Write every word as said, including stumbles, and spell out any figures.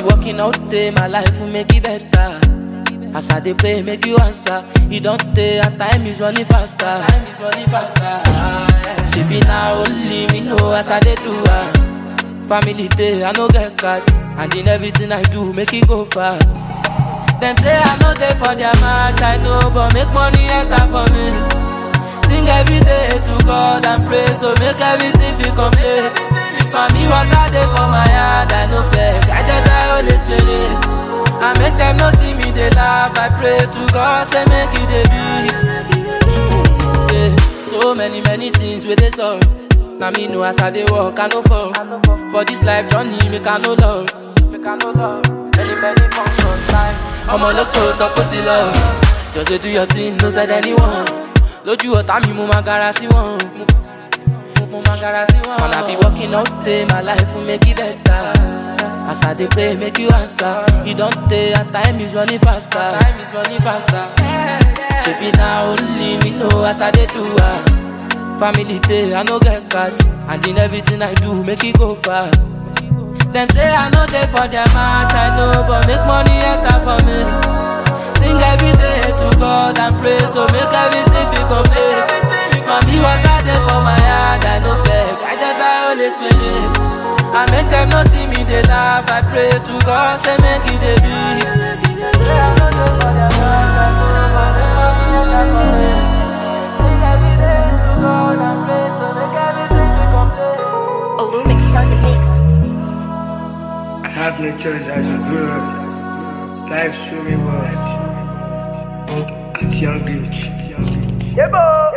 be working all day, my life will make it better. As I dey pray, make you answer. You don't take, and time is running faster. Time is running faster. Ah, yeah. She be now only me know as I dey do her. Family day, I no get cash, and in everything I do, make it go far. Them say I no dey for their match, I know, but make money enter for me. Sing every day to God and pray, so make everything feel complete. Mommy, what I dey for my heart, I no fake. I just die Holy Spirit. I make them not see me, they laugh. I pray to God, say make it they be. Say so many, many things with this all. Now me know as I dey walk, I no fall. For this life journey, make I no love. Make I no love. Many, many functions time. I'm on the close, I put it love. Just to do your thing, no side anyone. Lójú ọ̀tá mi, mo ma gara sí wọn. Mo ma gara sí wọn. And I be working all day, my life will make it better. As I dey pray, make you answer. You don't take, and time is running faster. Time is running faster. She be now only me know as I dey do her. Family day, I no get cash, and in everything I do, make it go far. Them say I no dey for their match, I know, but make money enter for me. Sing every day to God and pray, so make everything feel complete. Mommy, what I dey for my heart, I no fake. I just buy Holy Spirit. I make them not see me, they laugh. I pray to God, say make it they be. Oh, Lumix is on the mix. I have no choice as you grow up. Life showed me worst. At young age. Yeah, boy.